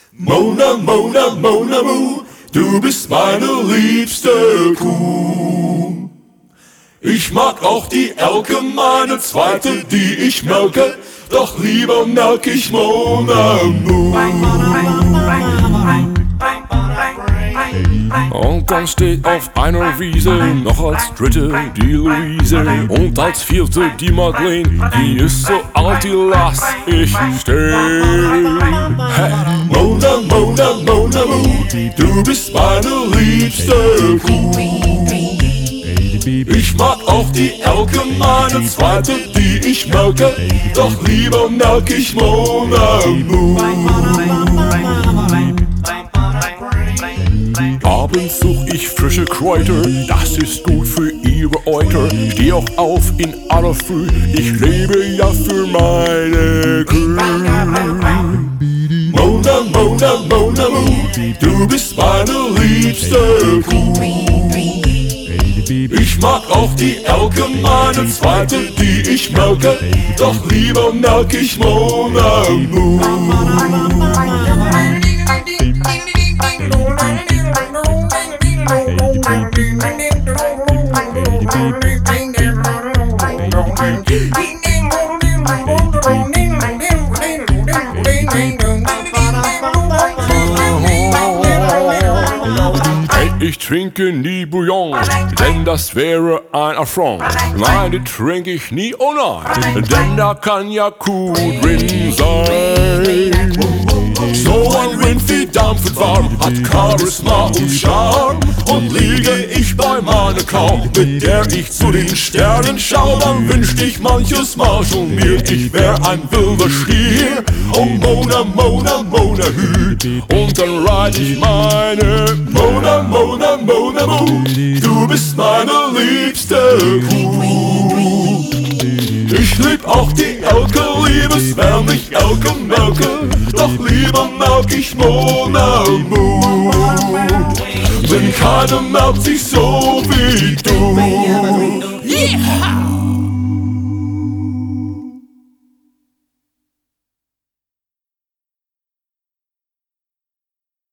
Mona, Mona, Mona Mu, du bist meine liebste Kuh. Ich mag auch die Elke, meine zweite, die ich melke, doch lieber melk ich Mona Mu. Und dann steht auf einer Wiese noch als dritte die Luise und als vierte die Madeleine, die ist so alt, die lass ich stehen. Hey. Mona, Mona, Mona Mu, du bist meine liebste Kuh. Ich mag auch die Elke, meine zweite, die ich melke, doch lieber melk ich Mona Mu. Abends such ich frische Kräuter, das ist gut für ihre Euter. Steh auch auf in aller Früh, ich lebe ja für meine Kühe. Mona, Mona, Mona Mu, du bist meine liebste Kuh. Ich mag auch die Elke, meine zweite, die ich melke, doch lieber melk ich Mona Mu. Ich trinke nie Bouillon, denn das wäre ein Affront. Nein, die trinke ich nie, oh nein, denn da kann ja Kuh drin sein. So ein Rind wie dampfend warm, hat Charisma und Charme. Und liege ich bei meiner Kau, mit der ich zu den Sternen schau, dann wünscht ich manches Mal schon mir, ich wär ein wilder Stier. Oh Mona, Mona, Mona Hü. Und dann reit ich meine Mona, Mona, Mona Mu, du bist meine liebste Kuh. Ich lieb auch die Elke, liebes, wenn ich Elke melke, doch lieber melk ich Mona Mu. Denn keiner melkt sich so wie du. Yeah!